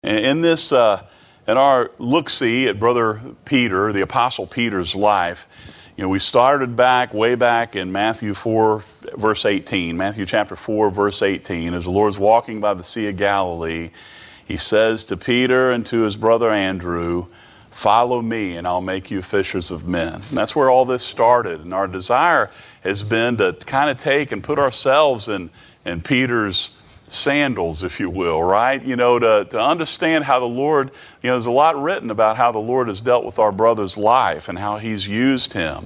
In this, in our look-see at Brother Peter, the Apostle Peter's life, we started way back in Matthew 4, verse 18. Matthew chapter 4, verse 18. As the Lord's walking by the Sea of Galilee, He says to Peter and to his brother Andrew, "Follow me and I'll make you fishers of men." And that's where all this started. And our desire has been to kind of take and put ourselves in Peter's sandals, if you will, right? To understand how the Lord, there's a lot written about how the Lord has dealt with our brother's life and how He's used him.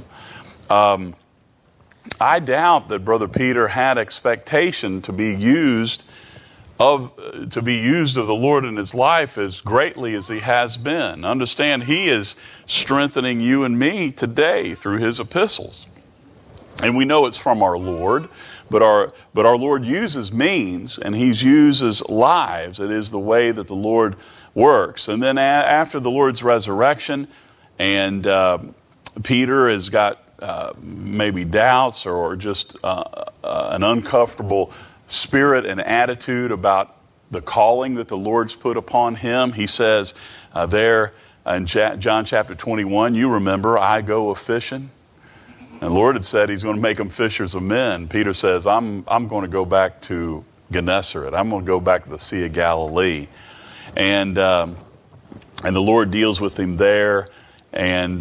I doubt that Brother Peter had expectation to be used of the Lord in his life as greatly as he has been. Understand, he is strengthening you and me today through his epistles. And we know it's from our Lord, but our Lord uses means, and He uses lives. It is the way that the Lord works. And then after the Lord's resurrection, and Peter has got maybe doubts or just an uncomfortable spirit and attitude about the calling that the Lord's put upon him. He says there in John chapter 21, you remember, I go a-fishing. And the Lord had said He's going to make them fishers of men. Peter says, I'm going to go back to Gennesaret. I'm going to go back to the Sea of Galilee. And the Lord deals with him there. And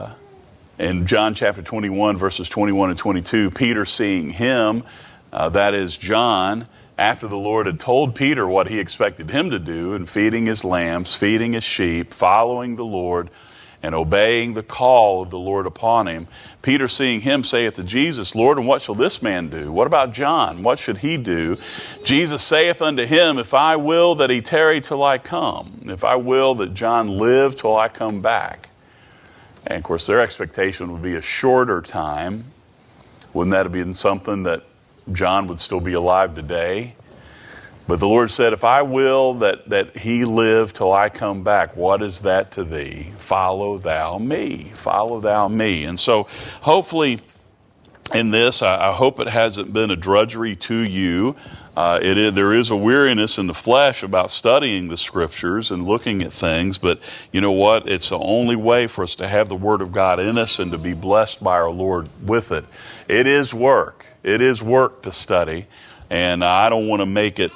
in John chapter 21, verses 21 and 22, Peter seeing him, that is John, after the Lord had told Peter what He expected him to do in feeding his lambs, feeding his sheep, following the Lord, and obeying the call of the Lord upon him. Peter seeing him saith to Jesus, Lord, and what shall this man do? What about John? What should he do? Jesus saith unto him, if I will that he tarry till I come, if I will that John live till I come back. And of course their expectation would be a shorter time. Wouldn't that have been something that John would still be alive today? But the Lord said, if I will that he live till I come back, what is that to thee? Follow thou me. Follow thou me. And so hopefully in this, I hope it hasn't been a drudgery to you. There is a weariness in the flesh about studying the Scriptures and looking at things. But you know what? It's the only way for us to have the Word of God in us and to be blessed by our Lord with it. It is work. It is work to study. And I don't want to make it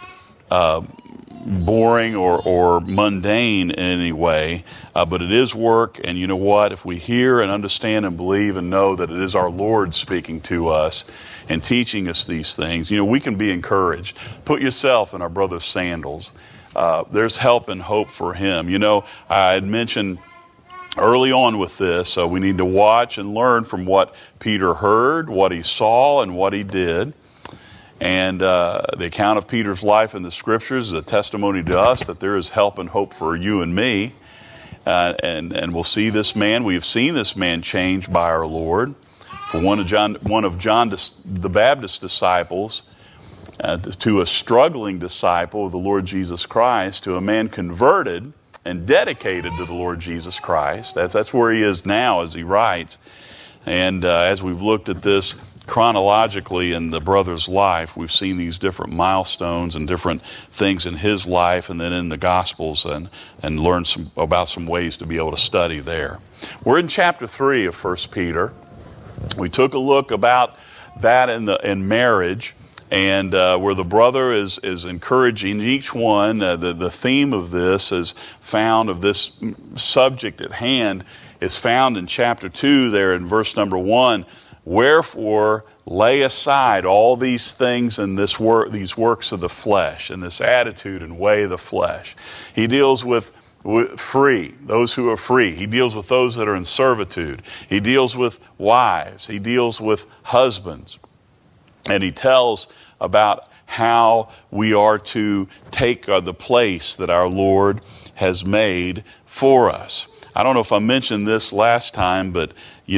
boring or mundane in any way, but it is work. And you know what? If we hear and understand and believe and know that it is our Lord speaking to us and teaching us these things, we can be encouraged. Put yourself in our brother's sandals. There's help and hope for him. I had mentioned early on with this, we need to watch and learn from what Peter heard, what he saw, and what he did. And the account of Peter's life in the Scriptures is a testimony to us that there is help and hope for you and me. And we'll see this man. We have seen this man changed by our Lord. For one of John the Baptist's disciples, to a struggling disciple of the Lord Jesus Christ, to a man converted and dedicated to the Lord Jesus Christ. That's where he is now as he writes. And as we've looked at this chronologically in the brother's life, we've seen these different milestones and different things in his life and then in the Gospels and learned about some ways to be able to study there. We're in chapter 3 of 1 Peter. We took a look about that in marriage and where the brother is encouraging each one. The theme of this is found, of this subject at hand, is found in chapter 2 there in verse number 1. Wherefore, lay aside all these things and these works of the flesh and this attitude and way of the flesh. He deals with free, those who are free. He deals with those that are in servitude. He deals with wives. He deals with husbands. And he tells about how we are to take the place that our Lord has made for us. I don't know if I mentioned this last time, but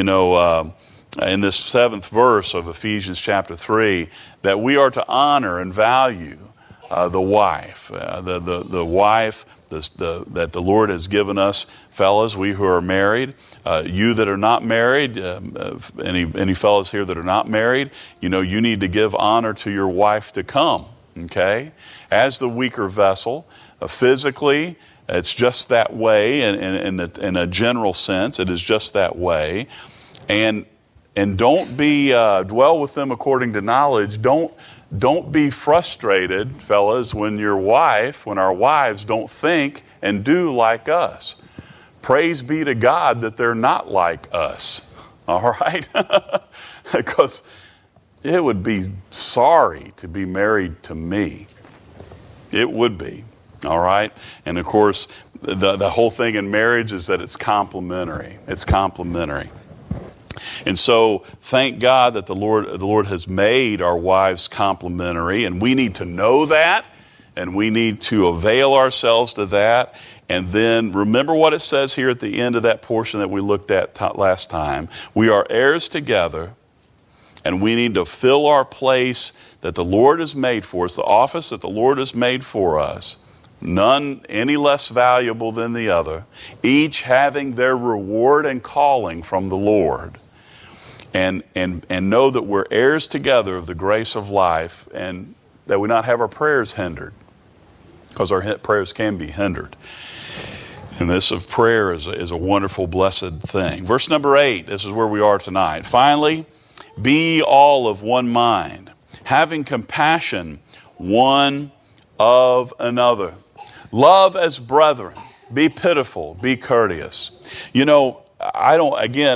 in this 7th verse of Ephesians chapter 3, that we are to honor and value the wife, the wife that the Lord has given us, fellas, we who are married, you that are not married, any fellas here that are not married, you need to give honor to your wife to come, okay, as the weaker vessel, physically. It's just that way in a general sense. It is just that way. And don't be dwell with them according to knowledge. Don't be frustrated, fellas, when our wives don't think and do like us. Praise be to God that they're not like us. All right? Because it would be sorry to be married to me. It would be. All right? And of course, the whole thing in marriage is that it's complementary. It's complementary. And so, thank God that the Lord has made our wives complementary, and we need to know that, and we need to avail ourselves to that. And then remember what it says here at the end of that portion that we looked at last time. We are heirs together, and we need to fill our place that the Lord has made for us, the office that the Lord has made for us. None any less valuable than the other, each having their reward and calling from the Lord. And know that we're heirs together of the grace of life, and that we not have our prayers hindered, because our prayers can be hindered. And this of prayer is a wonderful, blessed thing. Verse number 8, this is where we are tonight. Finally, be all of one mind, having compassion one of another. Love as brethren. Be pitiful. Be courteous. You know, I don't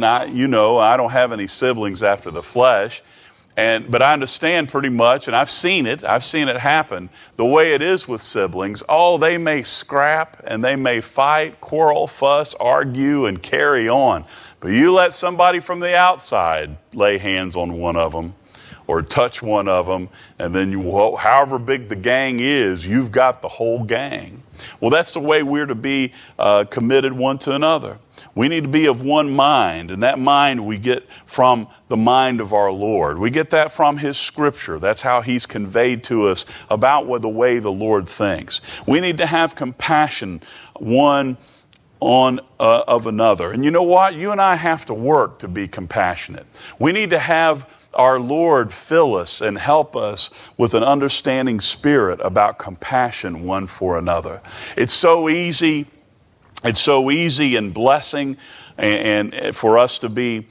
have any siblings after the flesh, but I understand pretty much, and I've seen it happen, the way it is with siblings. Oh, they may scrap, and they may fight, quarrel, fuss, argue, and carry on. But you let somebody from the outside lay hands on one of them, or touch one of them, and then however big the gang is, you've got the whole gang. Well, that's the way we're to be committed one to another. We need to be of one mind, and that mind we get from the mind of our Lord. We get that from His Scripture. That's how He's conveyed to us about the way the Lord thinks. We need to have compassion one of another. And you know what? You and I have to work to be compassionate. We need to have our Lord fill us and help us with an understanding spirit about compassion one for another. It's so easy and blessing and for us to be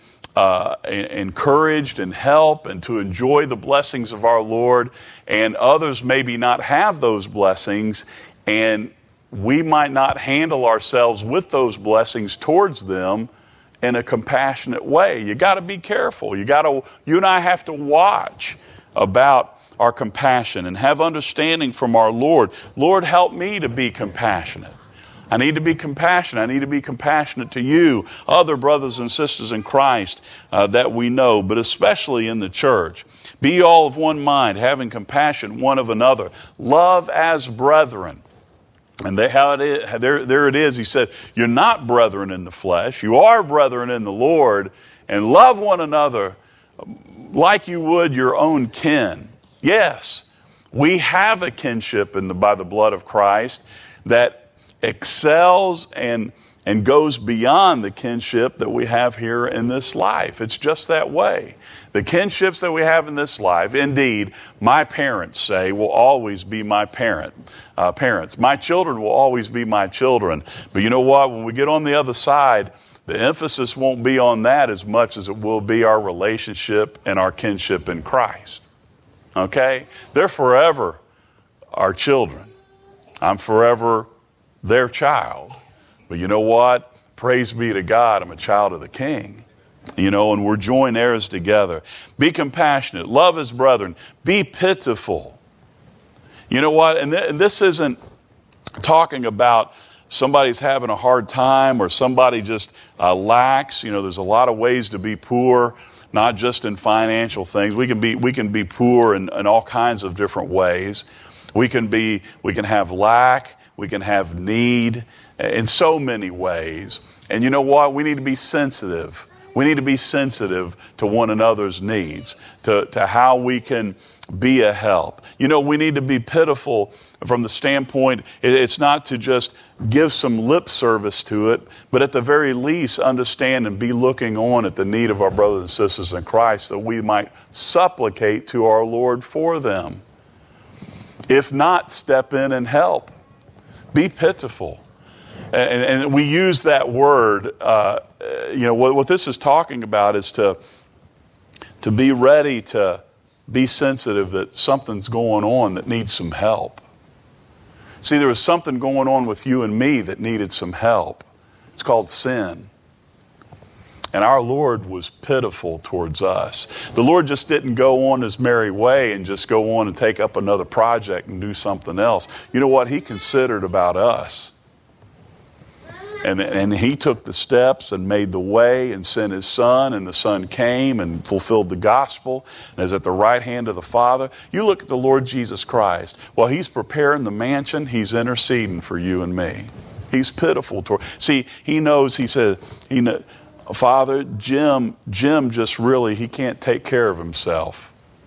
encouraged and help and to enjoy the blessings of our Lord, and others maybe not have those blessings, and we might not handle ourselves with those blessings towards them in a compassionate way. You got to be careful. You and I have to watch about our compassion and have understanding from our Lord. Lord, help me to be compassionate. I need to be compassionate. I need to be compassionate to you, other brothers and sisters in Christ that we know, but especially in the church. Be all of one mind, having compassion one of another. Love as brethren. And there it is. He said, you're not brethren in the flesh. You are brethren in the Lord. And love one another like you would your own kin. Yes, we have a kinship by the blood of Christ that excels and goes beyond the kinship that we have here in this life. It's just that way. The kinships that we have in this life, indeed, my parents say, will always be my parents. My children will always be my children. But you know what? When we get on the other side, the emphasis won't be on that as much as it will be our relationship and our kinship in Christ. Okay? They're forever our children. I'm forever their child. But you know what? Praise be to God, I'm a child of the King. And we're joint heirs together. Be compassionate. Love as brethren. Be pitiful. You know what? And this isn't talking about somebody's having a hard time or somebody just lacks. There's a lot of ways to be poor, not just in financial things. We can be poor in all kinds of different ways. We can have lack. We can have need in so many ways. And you know what? We need to be sensitive. We need to be sensitive to one another's needs, to how we can be a help. We need to be pitiful from the standpoint, it's not to just give some lip service to it, but at the very least understand and be looking on at the need of our brothers and sisters in Christ, that we might supplicate to our Lord for them. If not, step in and help. Be pitiful. And we use that word, what this is talking about is to be ready to be sensitive that something's going on that needs some help. See, there was something going on with you and me that needed some help. It's called sin. And our Lord was pitiful towards us. The Lord just didn't go on his merry way and just go on and take up another project and do something else. You know what? He considered about us. And he took the steps and made the way and sent his Son, and the Son came and fulfilled the gospel and is at the right hand of the Father. You look at the Lord Jesus Christ. While he's preparing the mansion, he's interceding for you and me. He's pitiful toward. See, he knows. He said, Father, Jim just really, he can't take care of himself.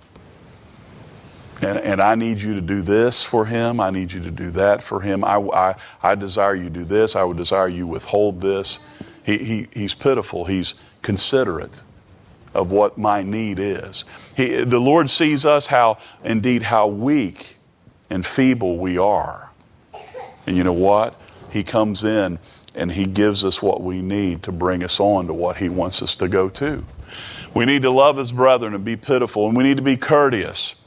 And I need you to do this for him. I need you to do that for him. I desire you do this. I would desire you withhold this. He's pitiful. He's considerate of what my need is. The Lord sees us how weak and feeble we are. And you know what? He comes in and he gives us what we need to bring us on to what he wants us to go to. We need to love his brethren and be pitiful, and we need to be courteous.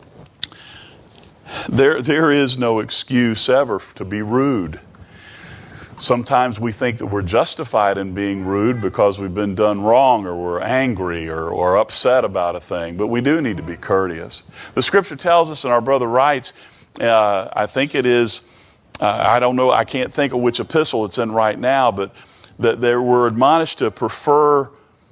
There is no excuse ever to be rude. Sometimes we think that we're justified in being rude because we've been done wrong, or we're angry or upset about a thing. But we do need to be courteous. The Scripture tells us, and our brother writes, I think it is, I don't know, I can't think of which epistle it's in right now, but that we're admonished to prefer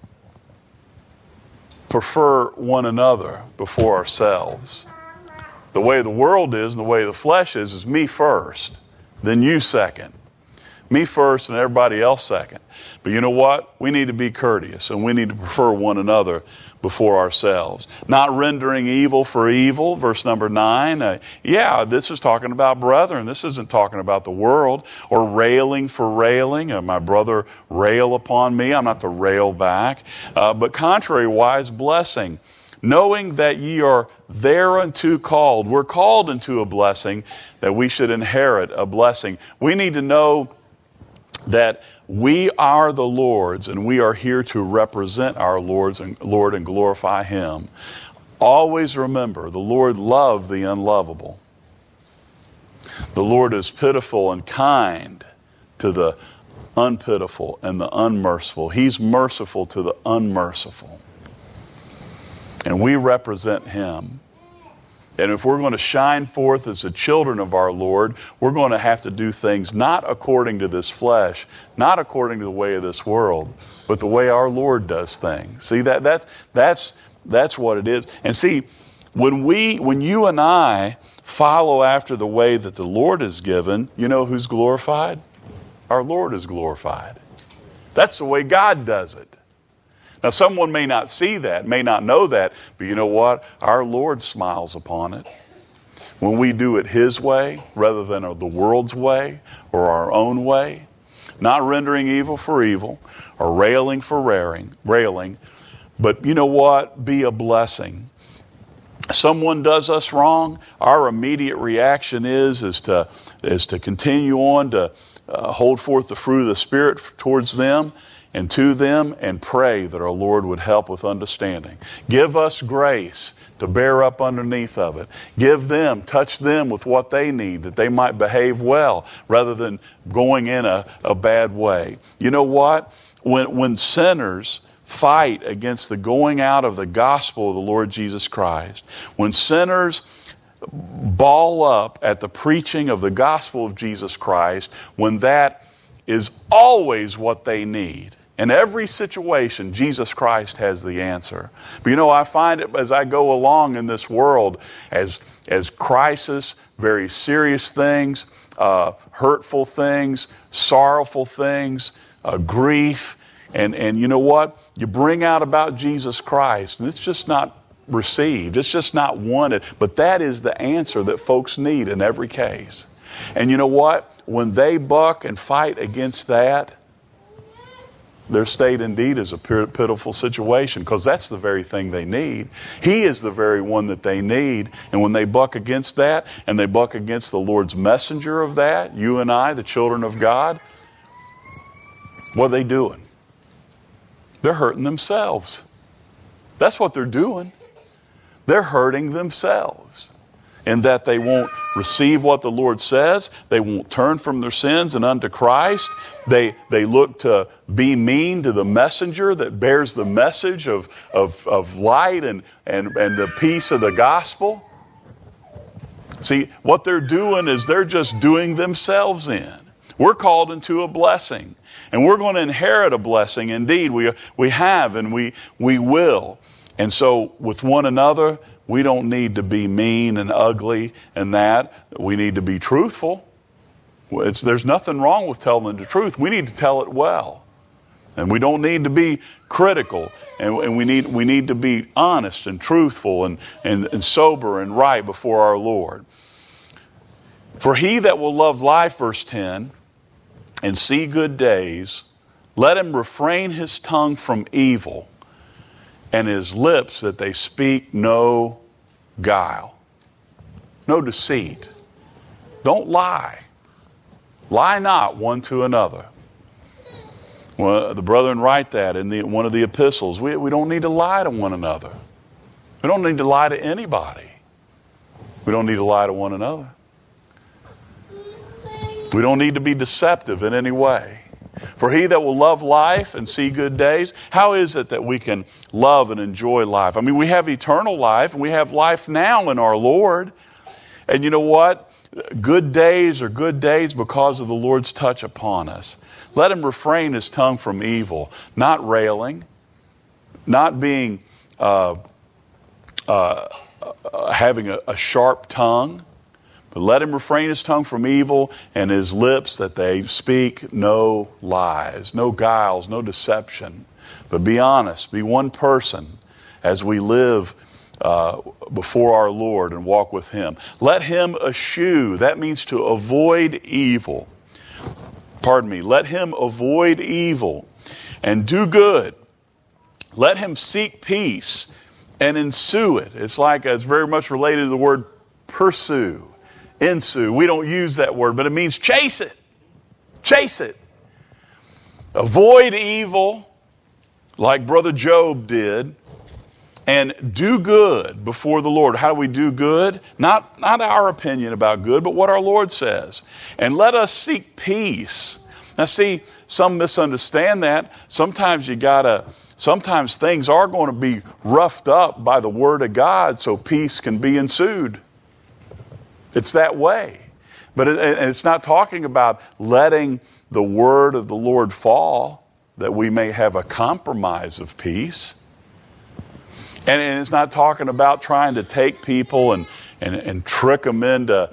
one another before ourselves. The way the world is and the way the flesh is me first, then you second. Me first and everybody else second. But you know what? We need to be courteous, and we need to prefer one another before ourselves. Not rendering evil for evil, verse number 9. This is talking about brethren. This isn't talking about the world. Or railing for railing. My brother rail upon me. I'm not to rail back. But contrariwise, blessing. Knowing that ye are thereunto called. We're called into a blessing, that we should inherit a blessing. We need to know that we are the Lord's, and we are here to represent our Lord and glorify him. Always remember, the Lord loved the unlovable. The Lord is pitiful and kind to the unpitiful and the unmerciful. He's merciful to the unmerciful. And we represent him. And if we're going to shine forth as the children of our Lord, we're going to have to do things not according to this flesh, not according to the way of this world, but the way our Lord does things. See, that's what it is. And see, when you and I follow after the way that the Lord has given, you know who's glorified? Our Lord is glorified. That's the way God does it. Now, someone may not see that, may not know that, but you know what? Our Lord smiles upon it. When we do it his way rather than the world's way or our own way, not rendering evil for evil or railing for railing, but you know what? Be a blessing. Someone does us wrong, our immediate reaction is to continue on to hold forth the fruit of the Spirit towards them and to them, and pray that our Lord would help with understanding. Give us grace to bear up underneath of it. Touch them with what they need, that they might behave well, rather than going in a bad way. You know what? When sinners fight against the going out of the gospel of the Lord Jesus Christ, when sinners ball up at the preaching of the gospel of Jesus Christ, when that is always what they need, in every situation, Jesus Christ has the answer. But you know, I find it as I go along in this world, as crisis, very serious things, hurtful things, sorrowful things, grief, and you know what? You bring out about Jesus Christ, and it's just not received. It's just not wanted. But that is the answer that folks need in every case. And you know what? When they buck and fight against that, Their state indeed is a pitiful situation, because that's the very thing they need. He is the very one that they need. And when they buck against that, and they buck against the Lord's messenger of that, you and I, the children of God, what are they doing? They're hurting themselves. That's what they're doing. They're hurting themselves. In that they won't receive what the Lord says. They won't turn from their sins and unto Christ. They look to be mean to the messenger that bears the message of light and the peace of the gospel. See, what they're doing is they're just doing themselves in. We're called into a blessing. And we're going to inherit a blessing. Indeed, we have and we will. And so with one another, we don't need to be mean and ugly and that. We need to be truthful. There's nothing wrong with telling the truth. We need to tell it well. And we don't need to be critical. And we need to be honest and truthful and sober and right before our Lord. For he that will love life, verse 10, and see good days, let him refrain his tongue from evil, and his lips that they speak no guile, no deceit. Don't lie. Lie not one to another. Well, the brethren write that in one of the epistles. We don't need to lie to one another. We don't need to lie to anybody. We don't need to lie to one another. We don't need to be deceptive in any way. For he that will love life and see good days, how is it that we can love and enjoy life? I mean, we have eternal life, and we have life now in our Lord. And you know what? Good days are good days because of the Lord's touch upon us. Let him refrain his tongue from evil, not railing, not being having a sharp tongue. But let him refrain his tongue from evil, and his lips that they speak no lies, no guiles, no deception. But be honest, be one person as we live before our Lord and walk with him. Let him eschew, that means to avoid evil. Let him avoid evil and do good. Let him seek peace and ensue it. It's very much related to the word pursue. Ensue. We don't use that word, but it means chase it. Chase it. Avoid evil like Brother Job did, and do good before the Lord. How do we do good? Not our opinion about good, but what our Lord says. And let us seek peace. Now see, some misunderstand that. Sometimes things are going to be roughed up by the Word of God so peace can be ensued. It's that way. But it's not talking about letting the word of the Lord fall that we may have a compromise of peace. And it's not talking about trying to take people and trick them into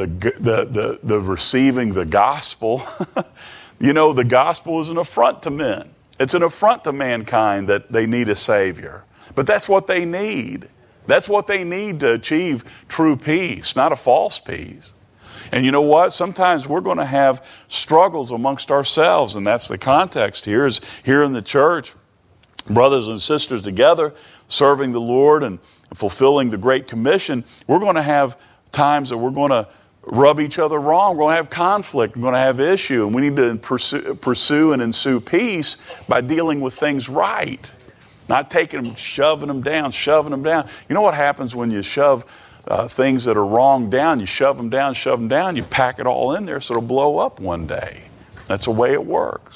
the receiving the gospel. You know, the gospel is an affront to men. It's an affront to mankind that they need a Savior. But that's what they need. That's what they need to achieve true peace, not a false peace. And you know what? Sometimes we're going to have struggles amongst ourselves, and that's the context here. Is here in the church, brothers and sisters together, serving the Lord and fulfilling the Great Commission. We're going to have times that we're going to rub each other wrong. We're going to have conflict. We're going to have issue, and we need to pursue and ensue peace by dealing with things right. Not taking them, shoving them down. You know what happens when you shove things that are wrong down? You shove them down, you pack it all in there so it'll blow up one day. That's the way it works.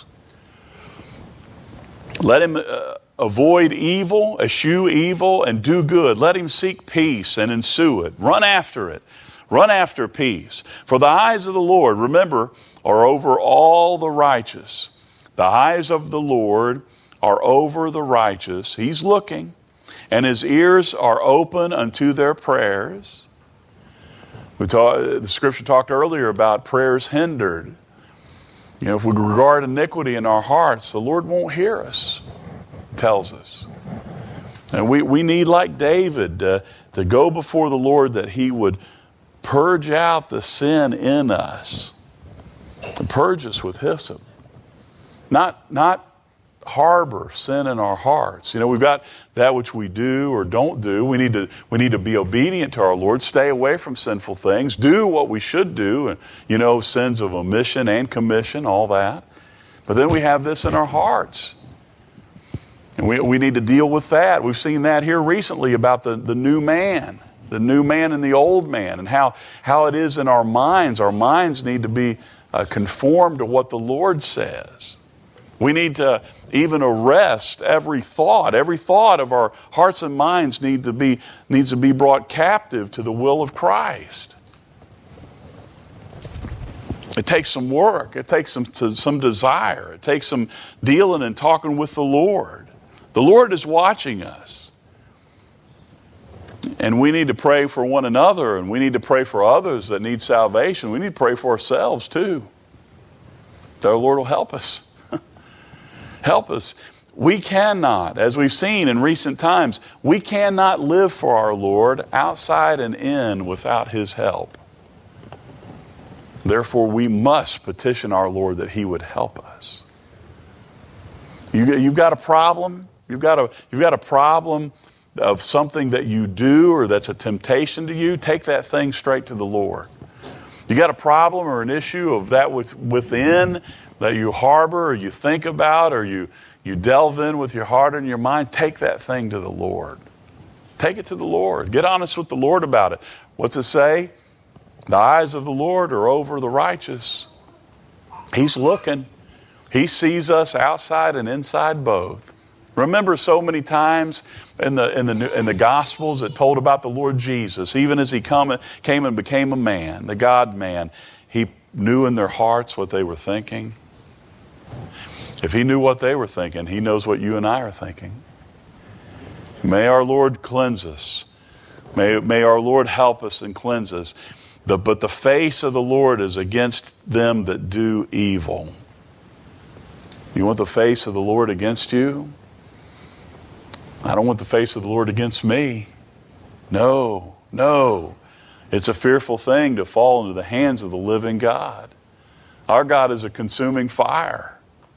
Let him avoid evil, eschew evil, and do good. Let him seek peace and ensue it. Run after it. Run after peace. For the eyes of the Lord, remember, are over all the righteous. The eyes of the Lord are over the righteous. He's looking, and his ears are open unto their prayers. The scripture talked earlier about prayers hindered. You know, if we regard iniquity in our hearts, the Lord won't hear us, it tells us. And we need, like David, to go before the Lord that he would purge out the sin in us. And purge us with hyssop. Not harbor sin in our hearts. We've got that which we do or don't do. We need to be obedient to our Lord, stay away from sinful things, do what we should do, and sins of omission and commission, all that. But then we have this in our hearts. And we need to deal with that. We've seen that here recently about the new man and the old man, and how it is in our minds. Our minds need to be conformed to what the Lord says. We need to even arrest every thought. Every thought of our hearts and minds needs to be brought captive to the will of Christ. It takes some work. It takes some desire. It takes some dealing and talking with the Lord. The Lord is watching us. And we need to pray for one another, and we need to pray for others that need salvation. We need to pray for ourselves too. That our Lord will help us. Help us. We cannot, as we've seen in recent times, we cannot live for our Lord outside and in without His help. Therefore, we must petition our Lord that He would help us. You've got a problem. You've got a problem of something that you do or that's a temptation to you. Take that thing straight to the Lord. You got a problem or an issue of that within that you harbor or you think about or you delve in with your heart and your mind. Take that thing to the Lord. Take it to the Lord. Get honest with the Lord about it. What's it say? The eyes of the Lord are over the righteous. He's looking. He sees us outside and inside both. Remember so many times in the Gospels it told about the Lord Jesus, even as He came and became a man, the God-man, He knew in their hearts what they were thinking. If He knew what they were thinking, He knows what you and I are thinking. May our Lord cleanse us. May our Lord help us and cleanse us. But the face of the Lord is against them that do evil. You want the face of the Lord against you? I don't want the face of the Lord against me. No. It's a fearful thing to fall into the hands of the living God. Our God is a consuming fire.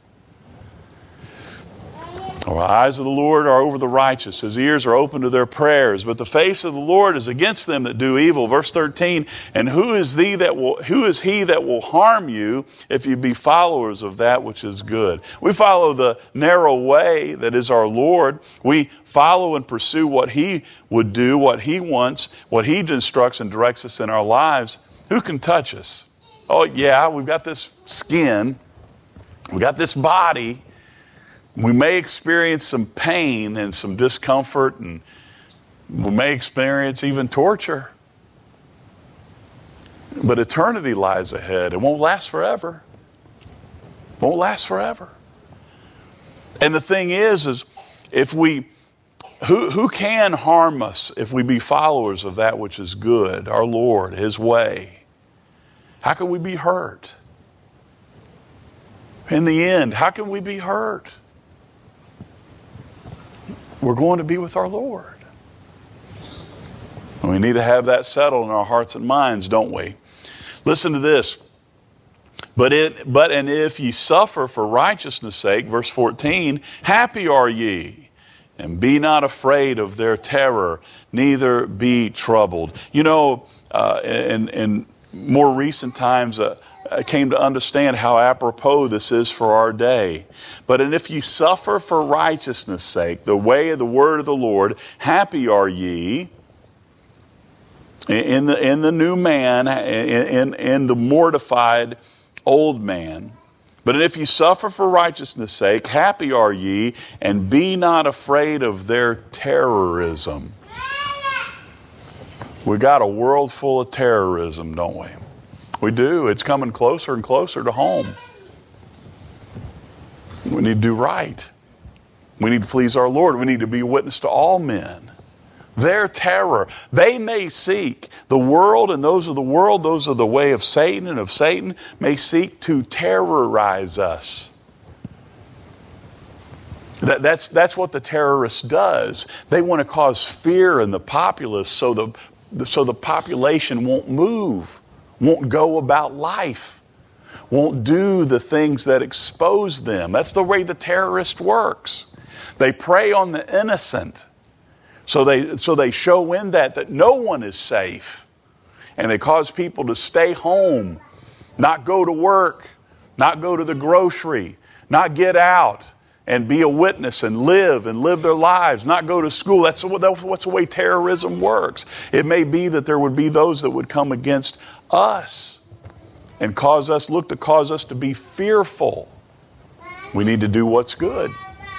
The eyes of the Lord are over the righteous. His ears are open to their prayers. But the face of the Lord is against them that do evil. Verse 13, and who is he that will harm you if you be followers of that which is good? We follow the narrow way that is our Lord. We follow and pursue what He would do, what He wants, what He instructs and directs us in our lives. Who can touch us? Oh yeah, we've got this skin. We've got this body. We may experience some pain and some discomfort, and we may experience even torture. But eternity lies ahead. It won't last forever. It won't last forever. And the thing is if who can harm us if we be followers of that which is good, our Lord, His way? How can we be hurt? In the end, how can we be hurt? We're going to be with our Lord. And we need to have that settled in our hearts and minds, don't we? Listen to this. But if ye suffer for righteousness' sake, verse 14, happy are ye, and be not afraid of their terror, neither be troubled. In more recent times, I came to understand how apropos this is for our day. But if ye suffer for righteousness' sake, the way of the word of the Lord, happy are ye in the new man, in the mortified old man. But if ye suffer for righteousness' sake, happy are ye, and be not afraid of their terrorism. We got a world full of terrorism, don't we? We do. It's coming closer and closer to home. We need to do right. We need to please our Lord. We need to be a witness to all men. Their terror. They may seek, the world and those of the world, those of the way of Satan and of Satan, may seek to terrorize us. That's what the terrorist does. They want to cause fear in the populace so the population won't move. Won't go about life. won't do the things that expose them. That's the way the terrorist works. They prey on the innocent. So they show in that no one is safe. And they cause people to stay home, not go to work, not go to the grocery, not get out and be a witness and live their lives, not go to school. That's the way terrorism works. It may be that there would be those that would come against us and cause us to be fearful. We need to do what's good.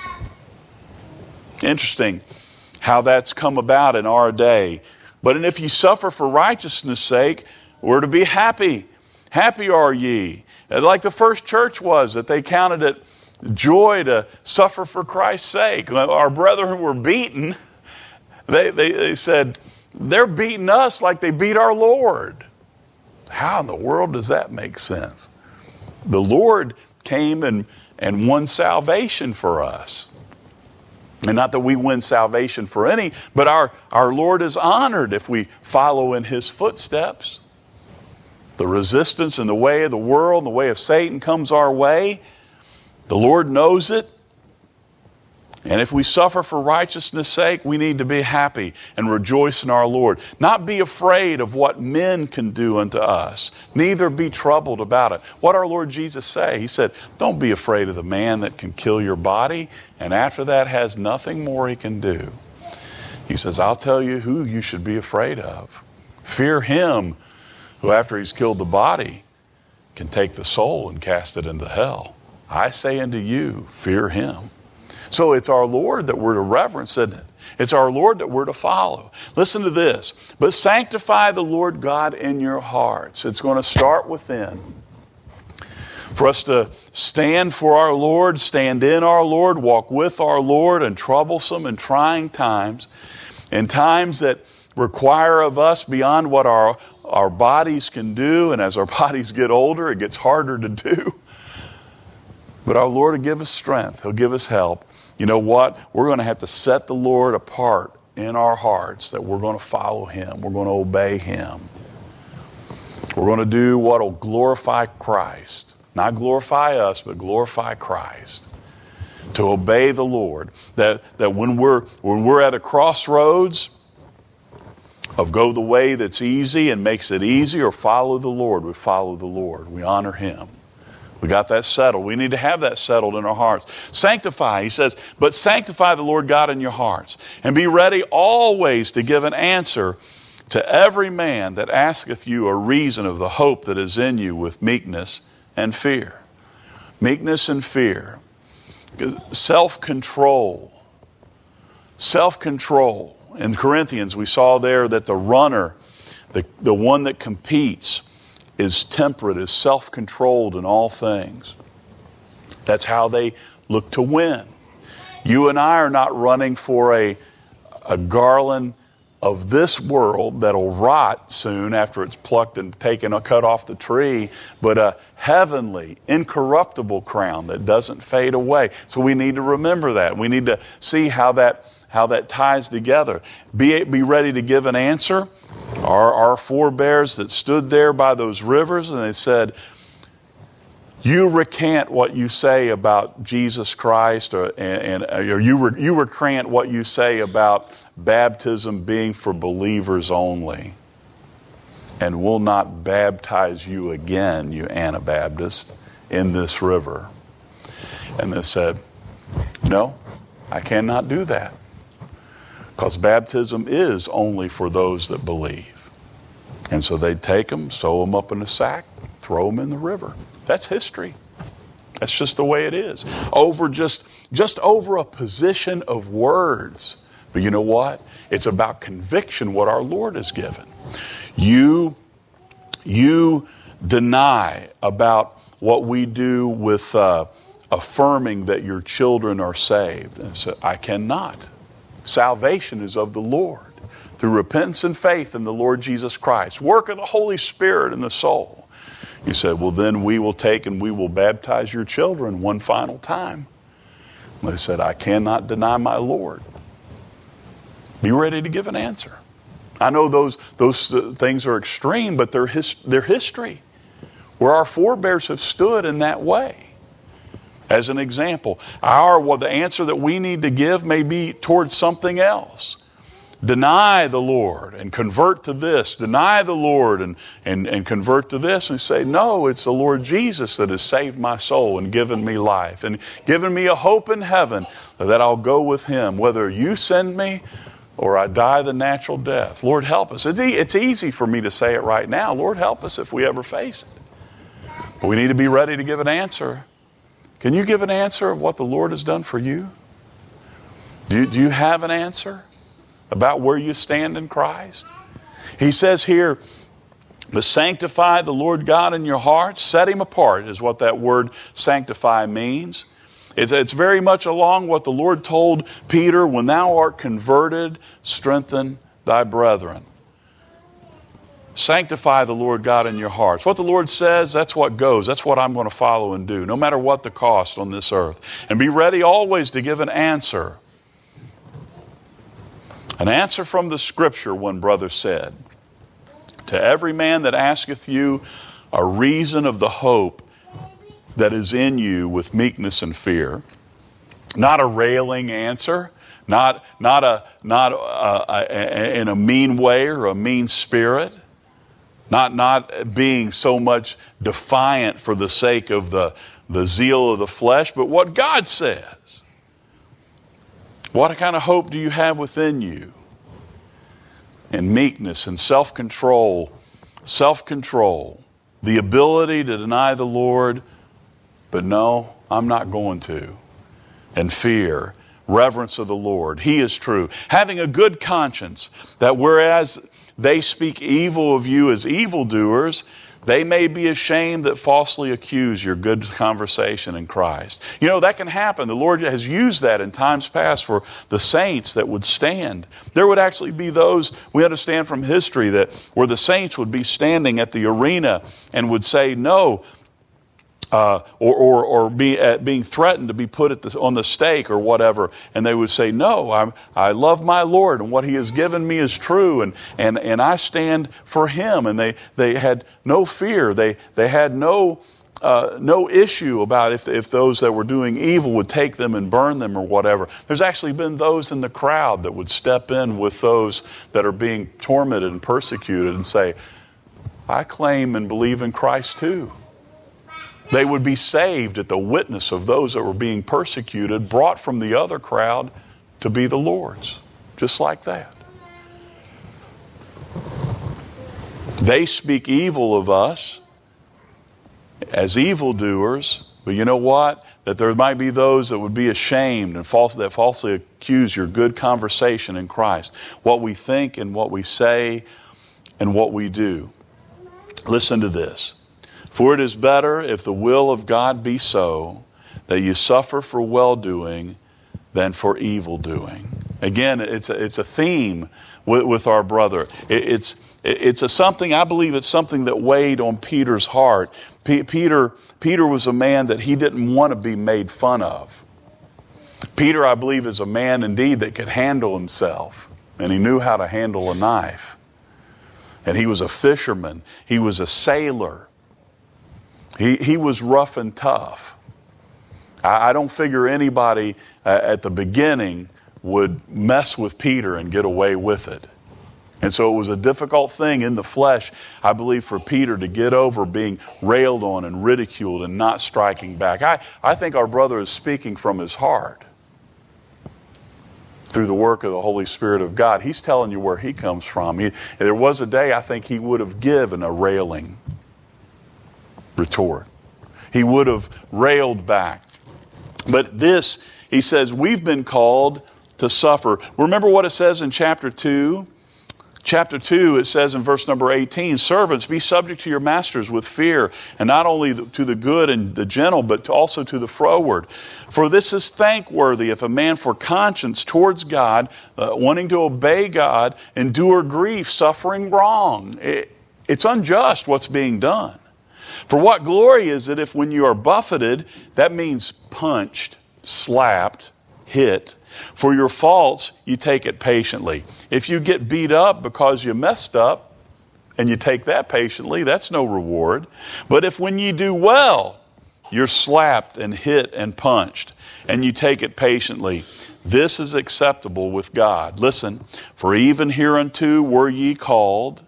Interesting how that's come about in our day. But and if you suffer for righteousness' sake, we're to be happy. Happy are ye. Like the first church was, that they counted it joy to suffer for Christ's sake. Our brethren were beaten. They said, they're beating us like they beat our Lord. How in the world does that make sense? The Lord came and won salvation for us. And not that we win salvation for any, but our Lord is honored if we follow in His footsteps. The resistance and the way of the world, the way of Satan comes our way. The Lord knows it. And if we suffer for righteousness' sake, we need to be happy and rejoice in our Lord. Not be afraid of what men can do unto us. Neither be troubled about it. What our Lord Jesus say? He said, don't be afraid of the man that can kill your body, and after that has nothing more he can do. He says, I'll tell you who you should be afraid of. Fear him who after he's killed the body can take the soul and cast it into hell. I say unto you, fear him. So it's our Lord that we're to reverence, isn't it? It's our Lord that we're to follow. Listen to this. But sanctify the Lord God in your hearts. It's going to start within. For us to stand for our Lord, stand in our Lord, walk with our Lord in troublesome and trying times, in times that require of us beyond what our bodies can do. And as our bodies get older, it gets harder to do. But our Lord will give us strength. He'll give us help. You know what? We're going to have to set the Lord apart in our hearts, that we're going to follow Him. We're going to obey Him. We're going to do what will glorify Christ. Not glorify us, but glorify Christ. To obey the Lord. That when we're at a crossroads of go the way that's easy and makes it easy, or follow the Lord, we follow the Lord. We honor Him. We got that settled. We need to have that settled in our hearts. Sanctify, he says, but sanctify the Lord God in your hearts, and be ready always to give an answer to every man that asketh you a reason of the hope that is in you with meekness and fear. Meekness and fear. Self-control. Self-control. In Corinthians, we saw there that the runner, the one that competes, is temperate, is self-controlled in all things. That's how they look to win. You and I are not running for a garland of this world that'll rot soon after it's plucked and cut off the tree, but a heavenly, incorruptible crown that doesn't fade away. So we need to remember that. We need to see how that ties together. Be ready to give an answer. Our forebears that stood there by those rivers, and they said, you recant what you say about Jesus Christ, or you recant what you say about baptism being for believers only, and will not baptize you again, you Anabaptist, in this river. And they said, no, I cannot do that. Because baptism is only for those that believe. And so they'd take them, sew them up in a sack, throw them in the river. That's history. That's just the way it is. Just over a position of words. But you know what? It's about conviction, what our Lord has given. You deny about what we do with affirming that your children are saved. And so I cannot. Salvation is of the Lord through repentance and faith in the Lord Jesus Christ. Work of the Holy Spirit in the soul. He said, well, then we will take and we will baptize your children one final time. And they said, I cannot deny my Lord. Be ready to give an answer. I know those things are extreme, but they're history. where our forebears have stood in that way. As an example, the answer that we need to give may be towards something else. Deny the Lord and convert to this. Deny the Lord and convert to this. And say, no, it's the Lord Jesus that has saved my soul and given me life and given me a hope in heaven that I'll go with Him, whether you send me or I die the natural death. Lord, help us. It's easy for me to say it right now. Lord, help us if we ever face it. But we need to be ready to give an answer. Can you give an answer of what the Lord has done for you? Do you have an answer about where you stand in Christ? He says here, but sanctify the Lord God in your hearts. Set Him apart is what that word sanctify means. It's very much along what the Lord told Peter, when thou art converted, strengthen thy brethren. Sanctify the Lord God in your hearts. What the Lord says, that's what goes. That's what I'm going to follow and do, no matter what the cost on this earth. And be ready always to give an answer. An answer from the Scripture, one brother said, to every man that asketh you a reason of the hope that is in you with meekness and fear. Not a railing answer, not in a mean way or a mean spirit. Not being so much defiant for the sake of the zeal of the flesh, but what God says. What kind of hope do you have within you? And meekness and self-control, the ability to deny the Lord, but no, I'm not going to. And fear, reverence of the Lord. He is true. Having a good conscience, that whereas they speak evil of you as evildoers, they may be ashamed that falsely accuse your good conversation in Christ. You know, that can happen. The Lord has used that in times past for the saints that would stand. There would actually be those, we understand from history, that where the saints would be standing at the arena and would say no, or being threatened to be put on the stake or whatever, and they would say, no, I love my Lord, and what He has given me is true, and I stand for Him. And they had no fear. They had no issue about if those that were doing evil would take them and burn them or whatever. There's actually been those in the crowd that would step in with those that are being tormented and persecuted and say, I claim and believe in Christ too. They would be saved at the witness of those that were being persecuted, brought from the other crowd to be the Lord's. Just like that. They speak evil of us as evildoers, but you know what? That there might be those that would be ashamed and falsely accuse your good conversation in Christ. What we think and what we say and what we do. Listen to this. For it is better, if the will of God be so, that you suffer for well-doing than for evil-doing. Again, it's a theme with our brother. It's something, I believe it's something that weighed on Peter's heart. Peter was a man that he didn't want to be made fun of. Peter, I believe, is a man indeed that could handle himself. And he knew how to handle a knife. And he was a fisherman. He was a sailor. He was rough and tough. I don't figure anybody at the beginning would mess with Peter and get away with it. And so it was a difficult thing in the flesh, I believe, for Peter to get over being railed on and ridiculed and not striking back. I think our brother is speaking from his heart through the work of the Holy Spirit of God. He's telling you where he comes from. There was a day I think he would have given a railing retort. He would have railed back. But this, he says, we've been called to suffer. Remember what it says in chapter 2? Chapter 2, it says in verse number 18, servants, be subject to your masters with fear, and not only to the good and the gentle, but also to the froward. For this is thankworthy if a man for conscience towards God, wanting to obey God, endure grief, suffering wrong. It's unjust what's being done. For what glory is it if when you are buffeted, that means punched, slapped, hit, for your faults you take it patiently. If you get beat up because you messed up, and you take that patiently, that's no reward. But if when you do well, you're slapped and hit and punched, and you take it patiently, this is acceptable with God. Listen, for even hereunto were we called,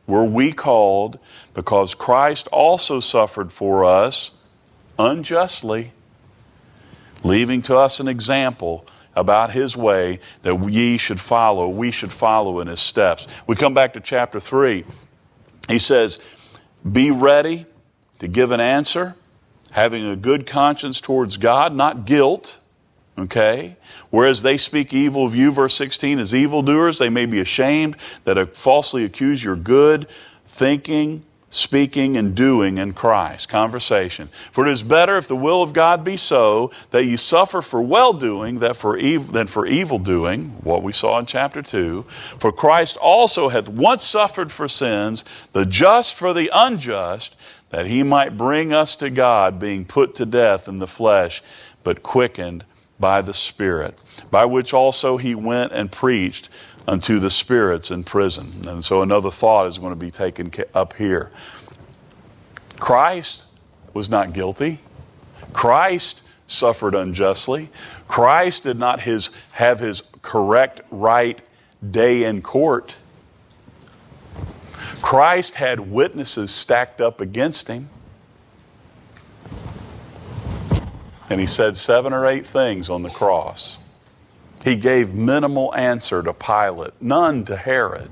because Christ also suffered for us unjustly, leaving to us an example about his way that we should follow in his steps. We come back to chapter 3. He says, be ready to give an answer, having a good conscience towards God, not guilt. Okay? Whereas they speak evil of you, verse 16, as evildoers, they may be ashamed that falsely accuse your good thinking, speaking, and doing in Christ. Conversation. For it is better, if the will of God be so, that you suffer for well-doing than for evil-doing, what we saw in chapter 2. For Christ also hath once suffered for sins, the just for the unjust, that he might bring us to God, being put to death in the flesh, but quickened by the Spirit, by which also he went and preached unto the spirits in prison. And so another thought is going to be taken up here. Christ was not guilty. Christ suffered unjustly. Christ did not have his correct right day in court. Christ had witnesses stacked up against him. And he said 7 or 8 things on the cross. He gave minimal answer to Pilate, none to Herod.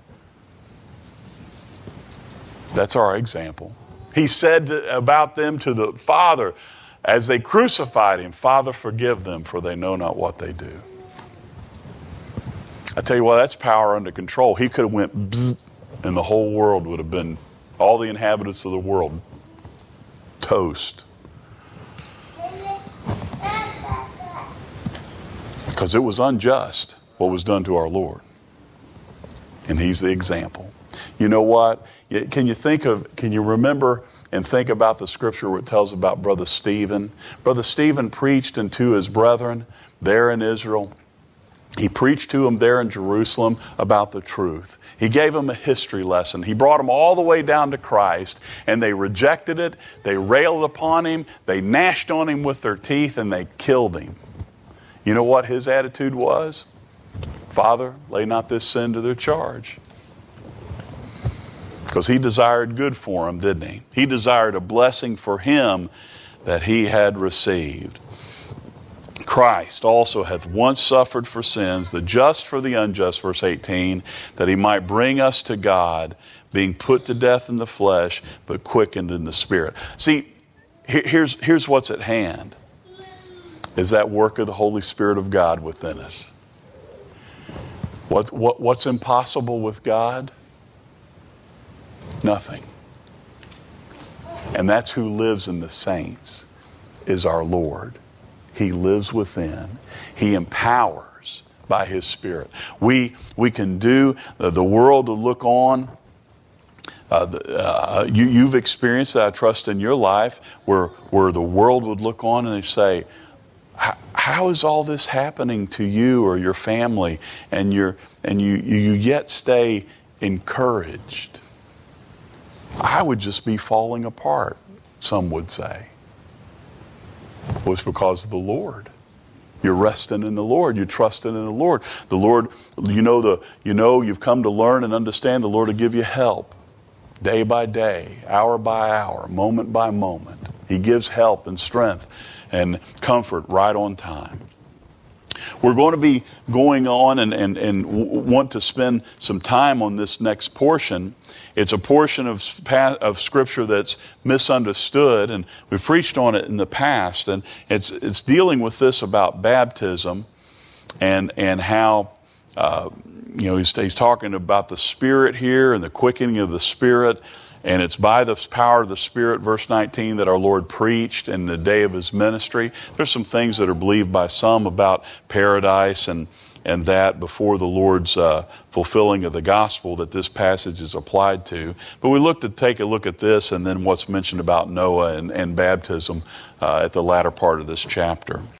That's our example. He said about them to the Father, as they crucified him, Father, forgive them, for they know not what they do. I tell you what, that's power under control. He could have went bzzz, and the whole world would have been, all the inhabitants of the world, toast. Because it was unjust what was done to our Lord. And he's the example. You know what? Can you remember and think about the scripture where it tells about Brother Stephen? Brother Stephen preached unto his brethren there in Israel. He preached to them there in Jerusalem about the truth. He gave them a history lesson. He brought them all the way down to Christ, and they rejected it. They railed upon him. They gnashed on him with their teeth, and they killed him. You know what his attitude was? Father, lay not this sin to their charge. Because he desired good for him, didn't he? He desired a blessing for him that he had received. Christ also hath once suffered for sins, the just for the unjust, verse 18, that he might bring us to God, being put to death in the flesh, but quickened in the Spirit. See, here's what's at hand. Is that work of the Holy Spirit of God within us. What's impossible with God? Nothing. And that's who lives in the saints, is our Lord. He lives within. He empowers by his Spirit. We can do the world to look on. You've experienced that, I trust, in your life, where the world would look on and they say, how is all this happening to you or your family, and you yet stay encouraged? I would just be falling apart, some would say. Well, it's because of the Lord. You're resting in the Lord. You're trusting in the Lord. The Lord, you've come to learn and understand the Lord will give you help day by day, hour by hour, moment by moment. He gives help and strength and comfort right on time. We're going to be going on and want to spend some time on this next portion. It's a portion of Scripture that's misunderstood, and we've preached on it in the past. And it's dealing with this about baptism and how he's talking about the Spirit here and the quickening of the Spirit. And it's by the power of the Spirit, verse 19, that our Lord preached in the day of his ministry. There's some things that are believed by some about paradise and that before the Lord's fulfilling of the gospel that this passage is applied to. But we take a look at this and then what's mentioned about Noah and baptism at the latter part of this chapter.